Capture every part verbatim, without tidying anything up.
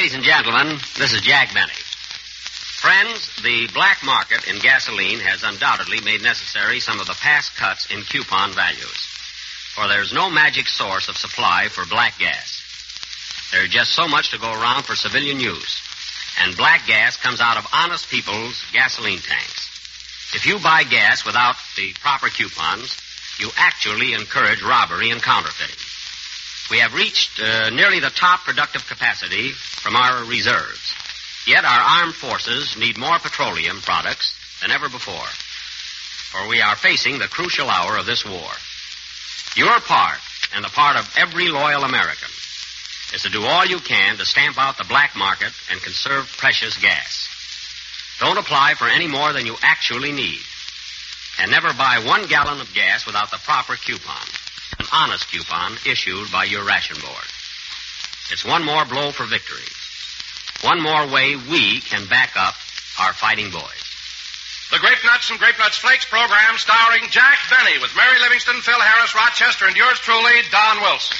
Ladies and gentlemen, this is Jack Benny. Friends, the black market in gasoline has undoubtedly made necessary some of the past cuts in coupon values. For there's no magic source of supply for black gas. There's just so much to go around for civilian use. And black gas comes out of honest people's gasoline tanks. If you buy gas without the proper coupons, you actually encourage robbery and counterfeiting. We have reached uh, nearly the top productive capacity from our reserves. Yet our armed forces need more petroleum products than ever before. For we are facing the crucial hour of this war. Your part, and the part of every loyal American, is to do all you can to stamp out the black market and conserve precious gas. Don't apply for any more than you actually need. And never buy one gallon of gas without the proper coupon, an honest coupon issued by your ration board. It's one more blow for victory. One more way we can back up our fighting boys. The Grape Nuts and Grape Nuts Flakes program starring Jack Benny with Mary Livingston, Phil Harris, Rochester, and yours truly, Don Wilson.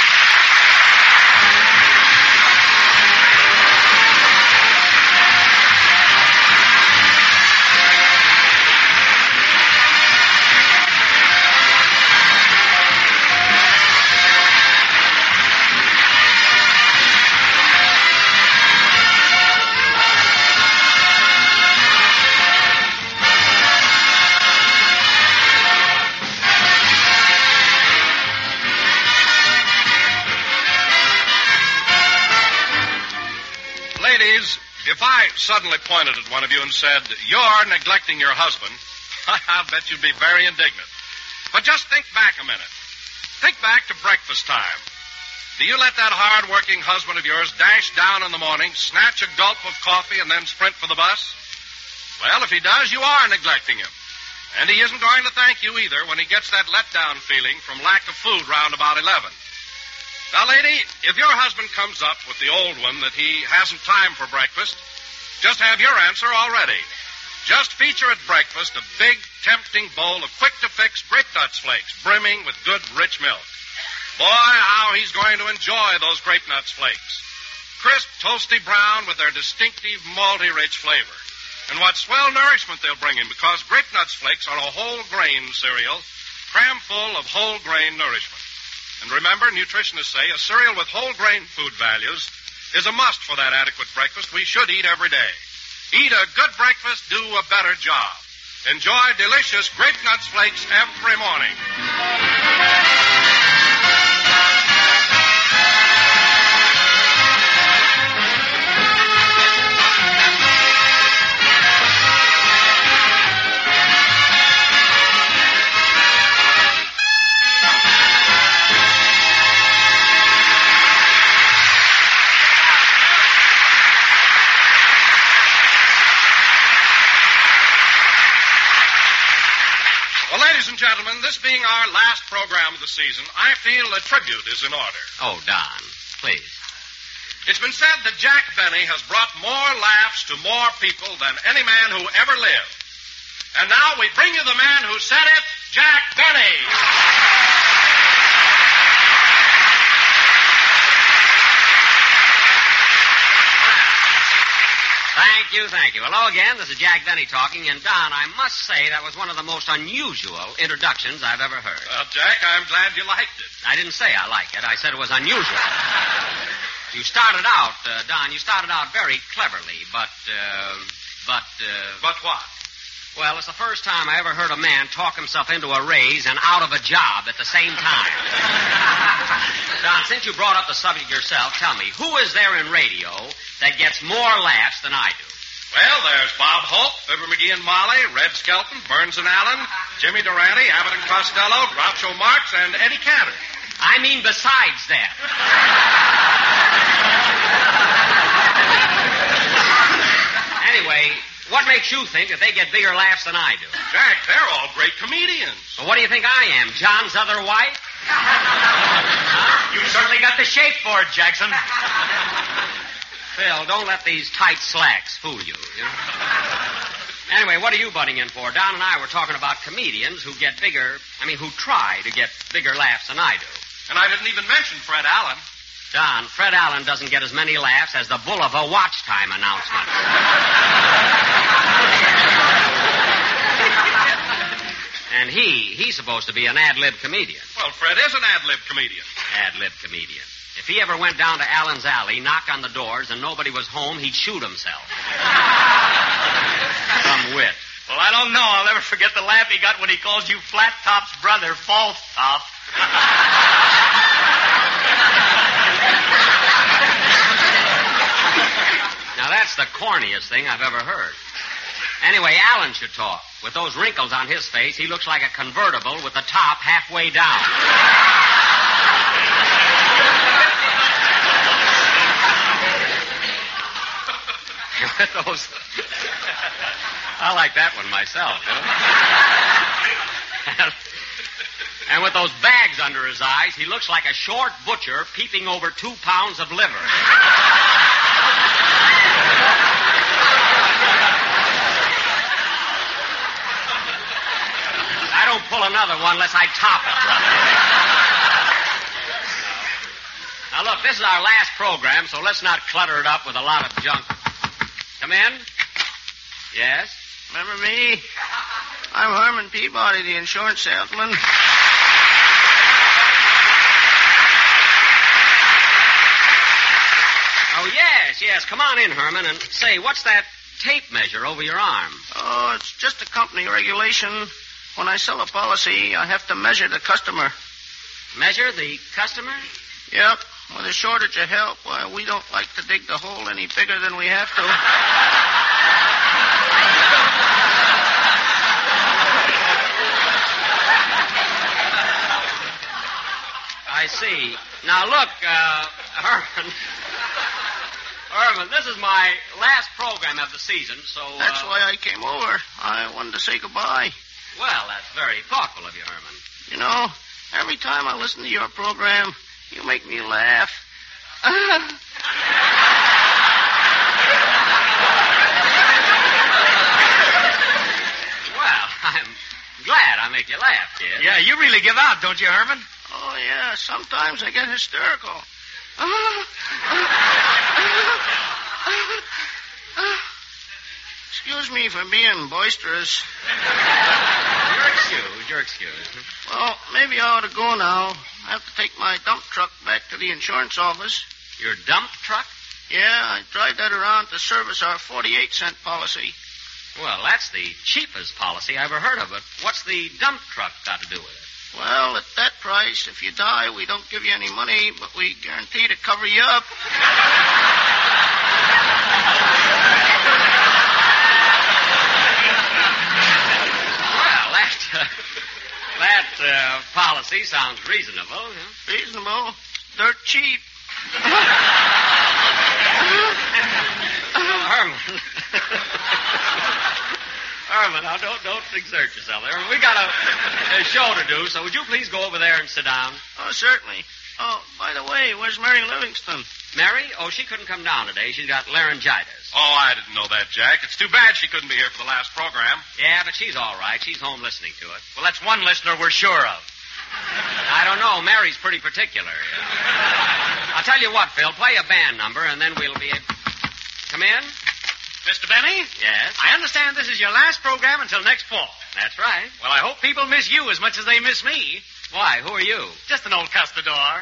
If I suddenly pointed at one of you and said, "You're neglecting your husband," I'll bet you'd be very indignant. But just think back a minute. Think back to breakfast time. Do you let that hard-working husband of yours dash down in the morning, snatch a gulp of coffee, and then sprint for the bus? Well, if he does, you are neglecting him. And he isn't going to thank you either when he gets that letdown feeling from lack of food round about eleven. Now, lady, if your husband comes up with the old one that he hasn't time for breakfast, just have your answer already. Just feature at breakfast a big, tempting bowl of quick-to-fix Grape Nuts Flakes, brimming with good, rich milk. Boy, how he's going to enjoy those Grape Nuts Flakes. Crisp, toasty brown with their distinctive, malty-rich flavor. And what swell nourishment they'll bring him, because Grape Nuts Flakes are a whole-grain cereal, cram full of whole-grain nourishment. And remember, nutritionists say a cereal with whole grain food values is a must for that adequate breakfast we should eat every day. Eat a good breakfast, do a better job. Enjoy delicious Grape Nuts Flakes every morning. Ladies and gentlemen, this being our last program of the season, I feel a tribute is in order. Oh, Don, please. It's been said that Jack Benny has brought more laughs to more people than any man who ever lived. And now we bring you the man who said it, Jack Benny. Thank you, thank you. Hello again. This is Jack Benny talking. And, Don, I must say that was one of the most unusual introductions I've ever heard. Well, Jack, I'm glad you liked it. I didn't say I liked it. I said it was unusual. You started out, uh, Don, you started out very cleverly, but, uh, but, uh... But what? Well, it's the first time I ever heard a man talk himself into a raise and out of a job at the same time. Don, since you brought up the subject yourself, tell me, who is there in radio that gets more laughs than I do? Well, there's Bob Hope, Fibber McGee and Molly, Red Skelton, Burns and Allen, Jimmy Durante, Abbott and Costello, Groucho Marx, and Eddie Cantor. I mean besides that. Anyway, what makes you think that they get bigger laughs than I do? Jack, they're all great comedians. Well, what do you think I am, John's other wife? You certainly got the shape for it, Jackson. Phil, don't let these tight slacks fool you, you know? Anyway, what are you butting in for? Don and I were talking about comedians who get bigger, I mean, who try to get bigger laughs than I do. And I didn't even mention Fred Allen. Don, Fred Allen doesn't get as many laughs as the Boulevard watch time announcement. And he, he's supposed to be an ad-lib comedian. Well, Fred is an ad-lib comedian. Ad-lib comedian. If he ever went down to Allen's Alley, knocked on the doors, and nobody was home, he'd shoot himself. Some wit. Well, I don't know. I'll never forget the laugh he got when he calls you Flat Top's brother, False Top. Now, that's the corniest thing I've ever heard. Anyway, Allen should talk. With those wrinkles on his face, he looks like a convertible with the top halfway down. With those... I like that one myself. You know? And with those bags under his eyes, he looks like a short butcher peeping over two pounds of liver. I don't pull another one unless I top it, brother. Now, look, this is our last program, so let's not clutter it up with a lot of junk. Come in. Yes? Remember me? I'm Herman Peabody, the insurance salesman. Oh, yes, yes. Come on in, Herman, and say, what's that tape measure over your arm? Oh, it's just a company regulation. When I sell a policy, I have to measure the customer. Measure the customer? Yep. With a shortage of help, why, we don't like to dig the hole any bigger than we have to. I see. Now, look, uh, Herman. Herman, this is my last program of the season, so... Uh, That's why I came over. I wanted to say goodbye. Well, that's very thoughtful of you, Herman. You know, every time I listen to your program, you make me laugh. Well, I'm glad I make you laugh, kid. Yeah, you really give out, don't you, Herman? Oh, yeah, sometimes I get hysterical. Excuse me for being boisterous. You're excused, you're excused. Well, maybe I ought to go now. I have to take my dump truck back to the insurance office. Your dump truck? Yeah, I drive that around to service our forty-eight cent policy. Well, that's the cheapest policy I ever heard of, but what's the dump truck got to do with it? Well, at that price, if you die, we don't give you any money, but we guarantee to cover you up. Well, that, uh, that uh, policy sounds reasonable. Huh? Reasonable. Dirt cheap. Oh, Herman. Herman, now don't don't exert yourself there. We got a, a show to do, so would you please go over there and sit down? Oh, certainly. Oh, by the way, where's Mary Livingston? Mary? Oh, she couldn't come down today. She's got laryngitis. Oh, I didn't know that, Jack. It's too bad she couldn't be here for the last program. Yeah, but she's all right. She's home listening to it. Well, that's one listener we're sure of. I don't know. Mary's pretty particular. I'll tell you what, Phil. Play a band number, and then we'll be able... Come in? Mister Benny? Yes? I understand this is your last program until next fall. That's right. Well, I hope people miss you as much as they miss me. Why? Who are you? Just an old custodor.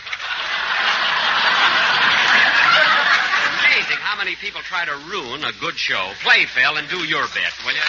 Amazing how many people try to ruin a good show. Play, Phil, and do your bit, will you?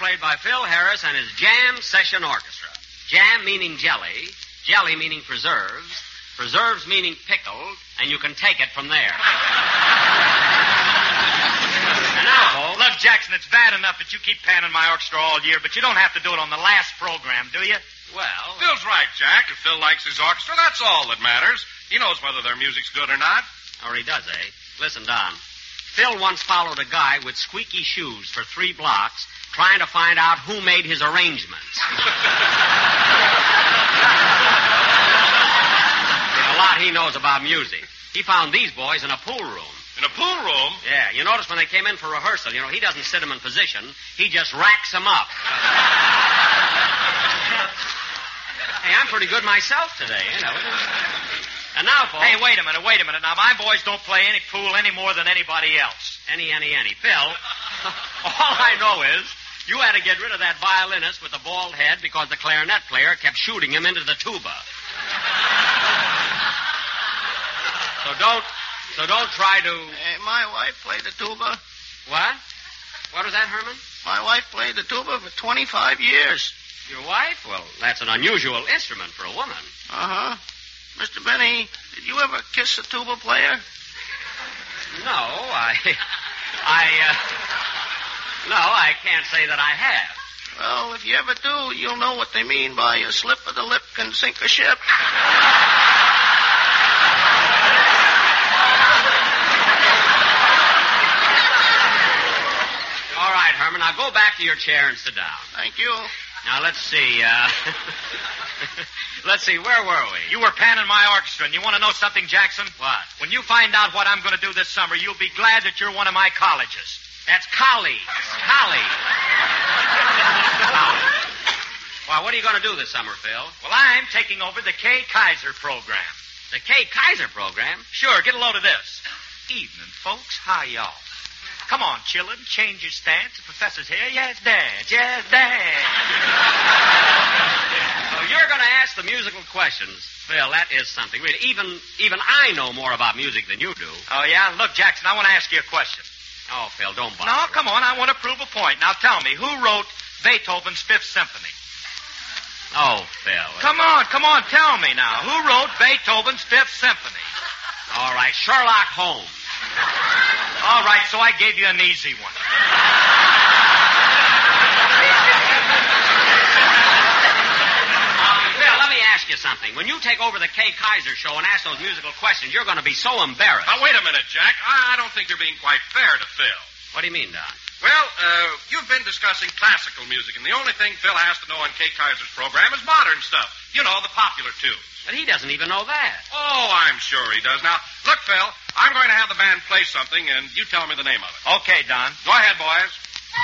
played by Phil Harris and his Jam Session Orchestra. Jam meaning jelly, jelly meaning preserves, preserves meaning pickled, and you can take it from there. And now, folks... Look, Jackson, it's bad enough that you keep panning my orchestra all year, but you don't have to do it on the last program, do you? Well... Phil's right, Jack. If Phil likes his orchestra, that's all that matters. He knows whether their music's good or not. Or he does, eh? Listen, Don. Phil once followed a guy with squeaky shoes for three blocks trying to find out who made his arrangements. There's a lot he knows about music. He found these boys in a pool room. In a pool room? Yeah, you notice when they came in for rehearsal, you know, he doesn't sit them in position. He just racks them up. Hey, I'm pretty good myself today, you know. And now, folks... Hey, wait a minute, wait a minute. Now, my boys don't play any pool any more than anybody else. Any, any, any. Phil, all I know is you had to get rid of that violinist with the bald head because the clarinet player kept shooting him into the tuba. So don't... So don't try to... Hey, my wife played the tuba. What? What was that, Herman? My wife played the tuba for twenty-five years. Your wife? Well, that's an unusual instrument for a woman. Uh-huh. Mister Benny, did you ever kiss a tuba player? No, I... I, uh... No, I can't say that I have. Well, if you ever do, you'll know what they mean by a slip of the lip can sink a ship. All right, Herman, now go back to your chair and sit down. Thank you. Now, let's see, uh... let's see, where were we? You were panning my orchestra, and you want to know something, Jackson? What? When you find out what I'm going to do this summer, you'll be glad that you're one of my colleges. That's colleagues. Colleagues. Well, what are you going to do this summer, Phil? Well, I'm taking over the Kay Kaiser program. The Kay Kaiser program? Sure, get a load of this. Evening, folks. Hi, y'all. Come on, children, change your stance. The professor's here. Yes, dance. Yes, dance. So you're going to ask the musical questions. Phil, that is something. Really, even, even I know more about music than you do. Oh, yeah? Look, Jackson, I want to ask you a question. Oh, Phil, don't bother. No, come on. I want to prove a point. Now, tell me, who wrote Beethoven's Fifth Symphony? Oh, Phil. Come on, come on, tell me now. Who wrote Beethoven's Fifth Symphony? All right, Sherlock Holmes. All right, so I gave you an easy one. Uh, Phil, let me ask you something. When you take over the Kay Kaiser show and ask those musical questions, you're going to be so embarrassed. Now, wait a minute, Jack. I, I don't think you're being quite fair to Phil. What do you mean, Don? Well, uh, you've been discussing classical music, and the only thing Phil has to know on Kay Kaiser's program is modern stuff. You know, the popular tunes. But he doesn't even know that. Oh, I'm sure he does. Now, look, Phil, I'm going to have the band play something, and you tell me the name of it. Okay, Don. Go ahead, boys.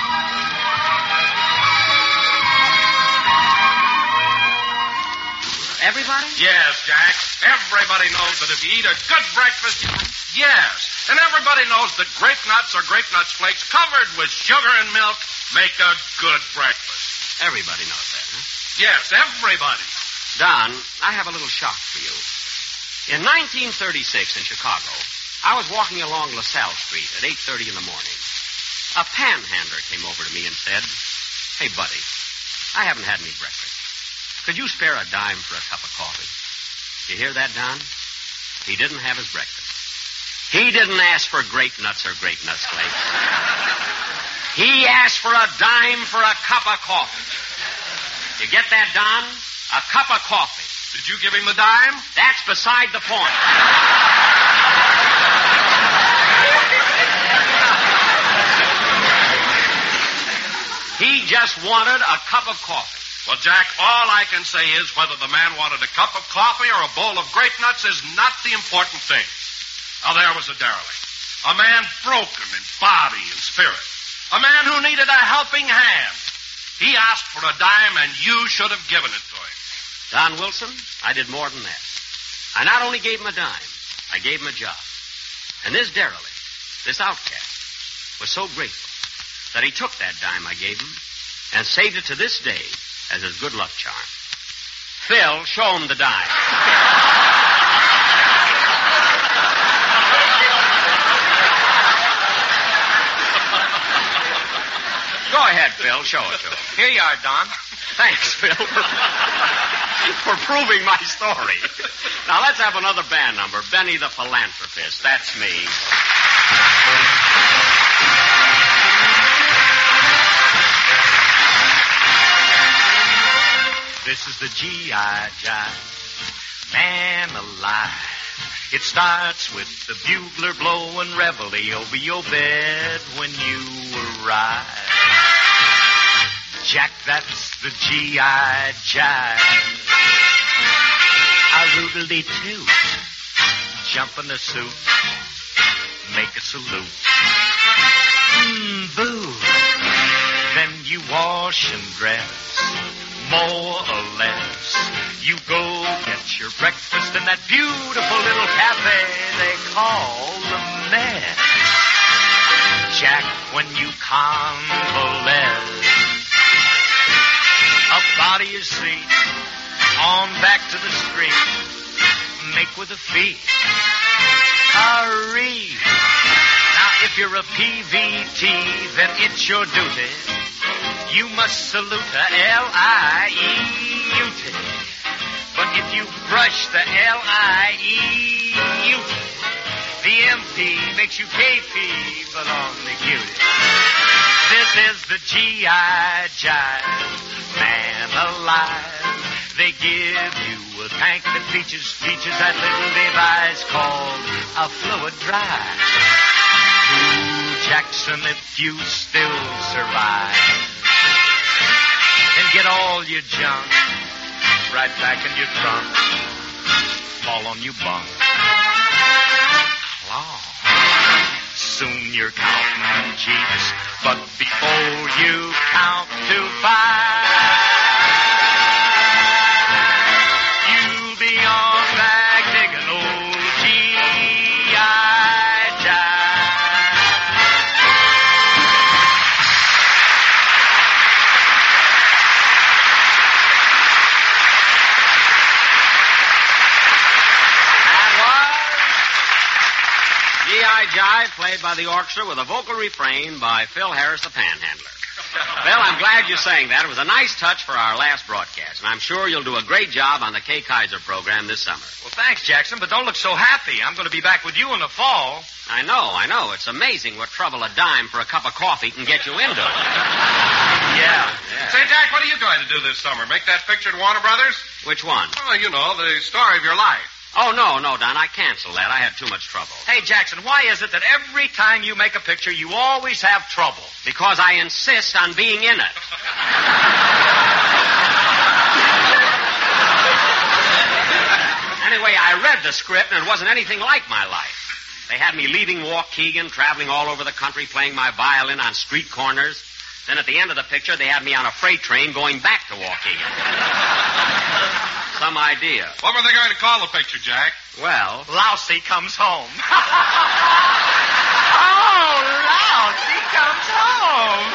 Everybody? Yes, Jack. Everybody knows that if you eat a good breakfast, you... Yes. And everybody knows that grape nuts or grape nuts flakes covered with sugar and milk make a good breakfast. Everybody knows that, huh? Yes, everybody. Don, I have a little shock for you. In nineteen thirty-six in Chicago, I was walking along LaSalle Street at eight thirty in the morning. A panhandler came over to me and said, "Hey, buddy, I haven't had any breakfast. Could you spare a dime for a cup of coffee?" You hear that, Don? He didn't have his breakfast. He didn't ask for grape nuts or grape nuts flakes. He asked for a dime for a cup of coffee. You get that, Don? A cup of coffee. Did you give him the dime? That's beside the point. He just wanted a cup of coffee. Well, Jack, all I can say is whether the man wanted a cup of coffee or a bowl of grape nuts is not the important thing. Now, there was a derelict. A man broken in body and spirit. A man who needed a helping hand. He asked for a dime, and you should have given it to him. Don Wilson, I did more than that. I not only gave him a dime, I gave him a job. And this derelict, this outcast, was so grateful that he took that dime I gave him and saved it to this day as his good luck charm. Phil, show him the dime. Go go ahead, Phil. Show it to him. Here you are, Don. Thanks, Phil, for proving my story. Now, let's have another band number. Benny the Philanthropist. That's me. This is the G I Jive, man alive. It starts with the bugler blowing reveille over your bed when you arrive. Jack, that's the G I Jive. A roodly-toot, jump in the suit, make a salute. Mmm, boo. Then you wash and dress, more or less. You go get your breakfast in that beautiful little cafe they call the Mess. Jack, when you convalesce, up out of your seat, on back to the street, make with the feet. Hurry. Now, if you're a P V T, then it's your duty. You must salute her, L I E U T. But if you brush the L I E U T, the M P makes you K P, but on the cutie. This is the G I Jive, man alive. They give you a tank that features features that little device called a fluid drive. Ooh, Jackson, if you still survive, and get all your junk right back in your trunk, fall on your bunk. Claw. Soon you're counting Jeeps, but before you count to five, you'll be on back digging old G I Jive. G I Jive, played by the orchestra with a vocal refrain by Phil Harris, the panhandler. Phil, I'm glad you sang that. It was a nice touch for our last broadcast, and I'm sure you'll do a great job on the Kay Kaiser program this summer. Well, thanks, Jackson, but don't look so happy. I'm going to be back with you in the fall. I know, I know. It's amazing what trouble a dime for a cup of coffee can get you into. Yeah. yeah. Say, Jack, what are you going to do this summer? Make that picture at Warner Brothers? Which one? Oh, you know, the story of your life. Oh, no, no, Don. I canceled that. I had too much trouble. Hey, Jackson, why is it that every time you make a picture, you always have trouble? Because I insist on being in it. Anyway, I read the script, and it wasn't anything like my life. They had me leaving Waukegan, traveling all over the country, playing my violin on street corners. Then at the end of the picture, they had me on a freight train going back to Waukegan. Some idea. What were they going to call the picture, Jack? Well... Lousy Comes Home. Oh, Lousy Comes Home.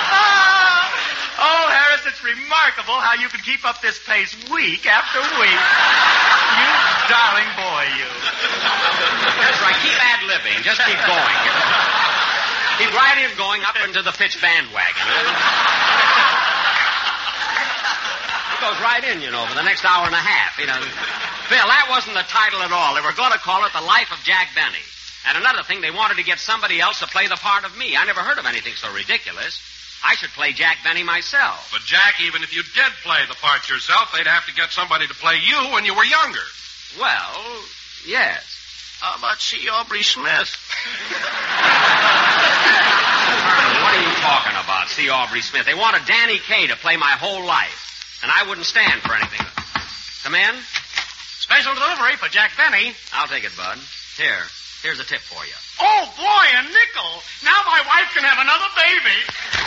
Oh, Harris, it's remarkable how you can keep up this pace week after week. You darling boy, you. That's right. Keep ad-libbing. Just keep going. Keep right in going up into the pitch bandwagon. It goes right in, you know, for the next hour and a half. You know, Phil, that wasn't the title at all. They were going to call it The Life of Jack Benny. And another thing, they wanted to get somebody else to play the part of me. I never heard of anything so ridiculous. I should play Jack Benny myself. But, Jack, even if you did play the part yourself, they'd have to get somebody to play you when you were younger. Well, yes. How about C. Aubrey Smith? Herman, what are you talking about, C. Aubrey Smith? They wanted Danny Kaye to play my whole life. And I wouldn't stand for anything. Come in. Special delivery for Jack Benny. I'll take it, Bud. Here. Here's a tip for you. Oh, boy, a nickel. Now my wife can have another baby.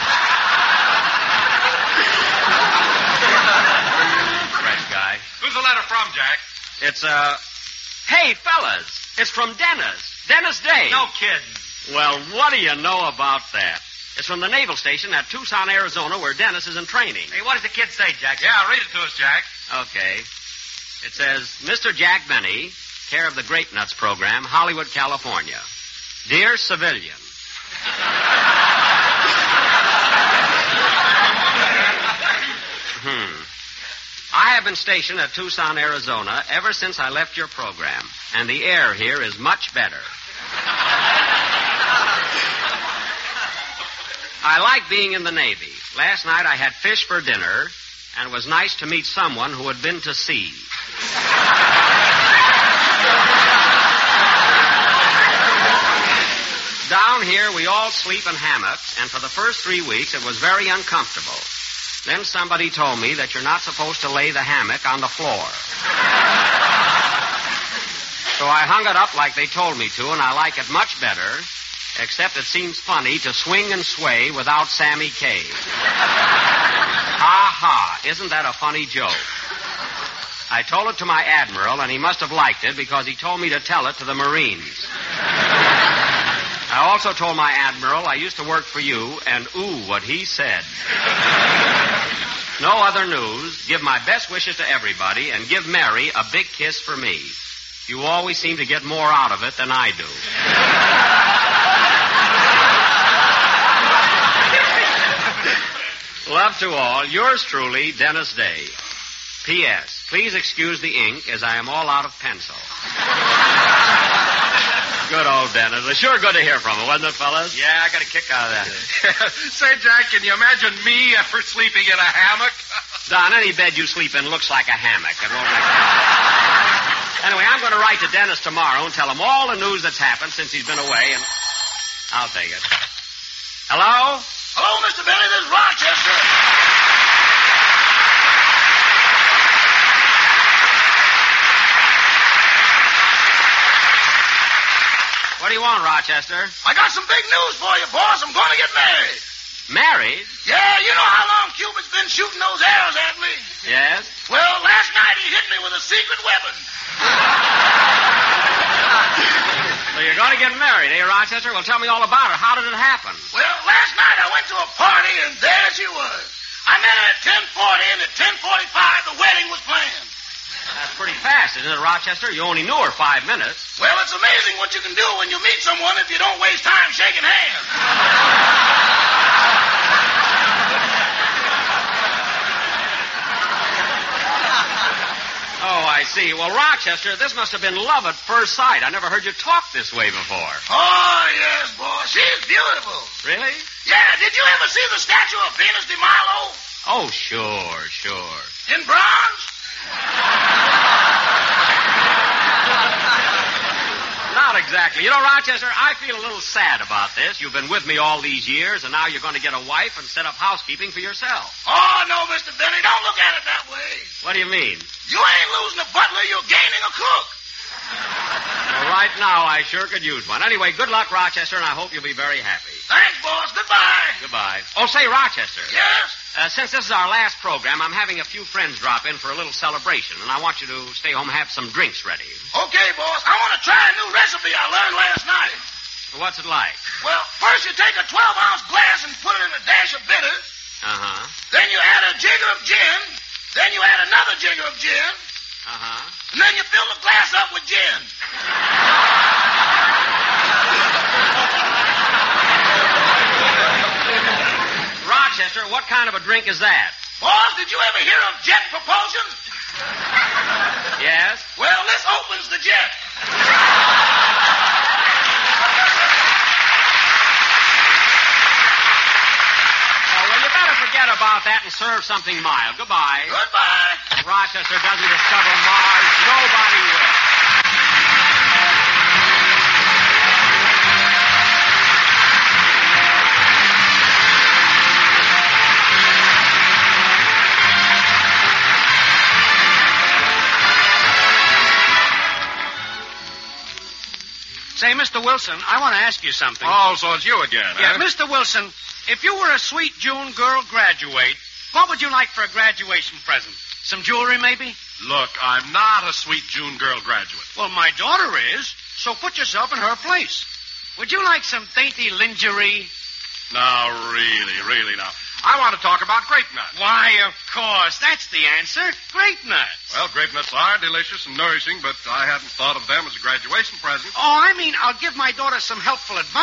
Fresh guy. Who's the letter from, Jack? It's, uh... Hey, fellas. It's from Dennis. Dennis Day. No kidding. Well, what do you know about that? It's from the Naval Station at Tucson, Arizona, where Dennis is in training. Hey, what does the kid say, Jack? Yeah, read it to us, Jack. Okay. It says, Mister Jack Benny, care of the Grape Nuts program, Hollywood, California. Dear Civilian. have been stationed at Tucson, Arizona ever since I left your program, and the air here is much better. I like being in the Navy. Last night I had fish for dinner, and it was nice to meet someone who had been to sea. Down here, we all sleep in hammocks, and for the first three weeks, it was very uncomfortable. Then somebody told me that you're not supposed to lay the hammock on the floor. So I hung it up like they told me to, and I like it much better, except it seems funny to swing and sway without Sammy Kaye. Ha ha, isn't that a funny joke? I told it to my admiral, and he must have liked it because he told me to tell it to the Marines. I also told my admiral I used to work for you, and ooh, what he said. No other news. Give my best wishes to everybody, and give Mary a big kiss for me. You always seem to get more out of it than I do. Love to all. Yours truly, Dennis Day. P S. Please excuse the ink, as I am all out of pencil. Good old Dennis. It's sure good to hear from him, wasn't it, fellas? Yeah, I got a kick out of that. Say, Jack, can you imagine me ever sleeping in a hammock? Don, any bed you sleep in looks like a hammock. It won't make sense. Anyway, I'm going to write to Dennis tomorrow and tell him all the news that's happened since he's been away, and I'll take it. Hello? Hello, Mister Benny. This is Rochester. What do you want, Rochester? I got some big news for you, boss. I'm going to get married. Married? Yeah, you know how long Cupid's been shooting those arrows at me? Yes? Well, last night he hit me with a secret weapon. So you're going to get married, eh, Rochester? Well, tell me all about it. How did it happen? Well, last night I went to a party, and there she was. I met her at ten forty, and at ten forty-five the wedding was planned. That's pretty fast, isn't it, Rochester? You only knew her five minutes. Well, it's amazing what you can do when you meet someone if you don't waste time shaking hands. Oh, I see. Well, Rochester, this must have been love at first sight. I never heard you talk this way before. Oh, yes, boss. She's beautiful. Really? Yeah, did you ever see the statue of Venus de Milo? Oh, sure, sure. In bronze? Not exactly. You know, Rochester, I feel a little sad about this. You've been with me all these years, and now you're going to get a wife and set up housekeeping for yourself. Oh, no, Mister Benny, don't look at it that way. What do you mean? You ain't losing a butler, you're gaining a cook. Well, right now, I sure could use one. Anyway, good luck, Rochester, and I hope you'll be very happy. Thanks, boss. Goodbye. Goodbye. Oh, say, Rochester. Yes? Uh, since this is our last program, I'm having a few friends drop in for a little celebration, and I want you to stay home and have some drinks ready. Okay, boss. I want to try a new recipe I learned last night. What's it like? Well, first you take a twelve-ounce glass and put it in a dash of bitters. Uh-huh. Then you add a jigger of gin. Then you add another jigger of gin. Uh-huh. And then you fill the glass up with gin. Rochester, what kind of a drink is that? Boss, did you ever hear of jet propulsion? Yes? Well, this opens the jet. Oh, well, you better forget about that and serve something mild. Goodbye. Goodbye. Rochester doesn't discover Mars. Nobody will. Say, Mister Wilson, I want to ask you something. Oh, so it's you again, Yeah, huh? Mister Wilson, if you were a sweet June girl graduate, what would you like for a graduation present? Some jewelry, maybe? Look, I'm not a sweet June girl graduate. Well, my daughter is, so put yourself in her place. Would you like some dainty lingerie? No, really, really, now. I want to talk about grape nuts. Why, of course. That's the answer. Grape nuts. Well, grape nuts are delicious and nourishing, but I hadn't thought of them as a graduation present. Oh, I mean, I'll give my daughter some helpful advice.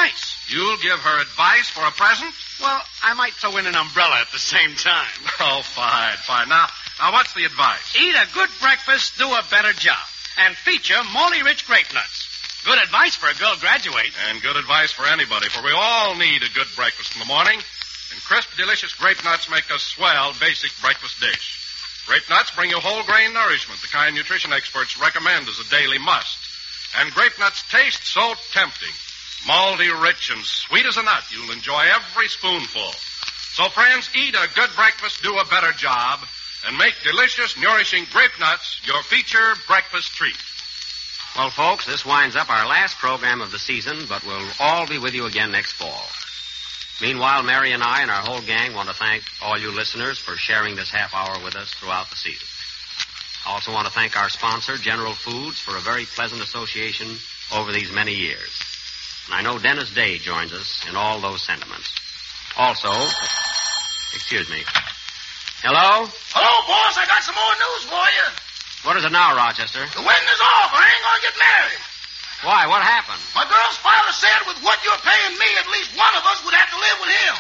You'll give her advice for a present? Well, I might throw in an umbrella at the same time. Oh, fine, fine. Now, now what's the advice? Eat a good breakfast, do a better job. And feature Molly-Rich Grape Nuts. Good advice for a girl graduate. And good advice for anybody, for we all need a good breakfast in the morning. And crisp, delicious grape nuts make a swell basic breakfast dish. Grape nuts bring you whole grain nourishment, the kind nutrition experts recommend as a daily must. And grape nuts taste so tempting. Malty, rich, and sweet as a nut. You'll enjoy every spoonful. So, friends, eat a good breakfast, do a better job, and make delicious, nourishing grape nuts your feature breakfast treat. Well, folks, this winds up our last program of the season, but we'll all be with you again next fall. Meanwhile, Mary and I and our whole gang want to thank all you listeners for sharing this half hour with us throughout the season. I also want to thank our sponsor, General Foods, for a very pleasant association over these many years. And I know Dennis Day joins us in all those sentiments. Also, excuse me. Hello? Hello, boss. I got some more news for you. What is it now, Rochester? The wedding is off. I ain't going to get married. Why? What happened? My girl's father said with what you're paying me, at least one of us would have to live with him.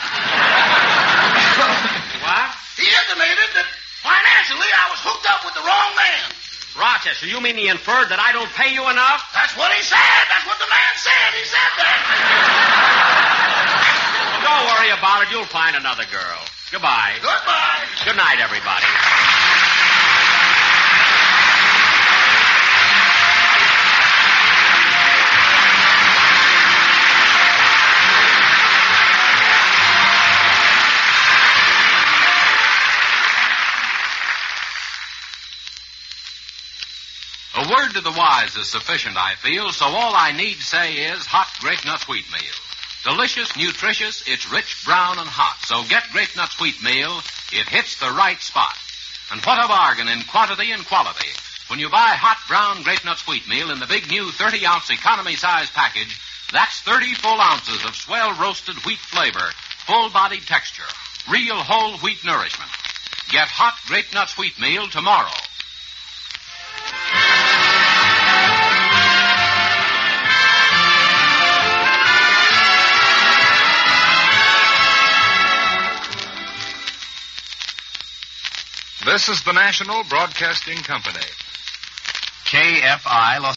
What? He intimated that financially I was hooked up with the wrong man. Rochester, you mean he inferred that I don't pay you enough? That's what he said. That's what the man said. He said that. Well, don't worry about it. You'll find another girl. Goodbye. Goodbye. Good night, everybody. A word to the wise is sufficient, I feel, so all I need say is hot Grape Nuts Wheat Meal. Delicious, nutritious, it's rich, brown, and hot. So get Grape Nuts Wheat Meal. It hits the right spot. And what a bargain in quantity and quality. When you buy hot, brown Grape Nuts Wheat Meal in the big new thirty-ounce economy-size package, that's thirty full ounces of swell roasted wheat flavor, full-bodied texture, real whole wheat nourishment. Get hot Grape Nuts Wheat Meal tomorrow. This is the National Broadcasting Company. K F I Los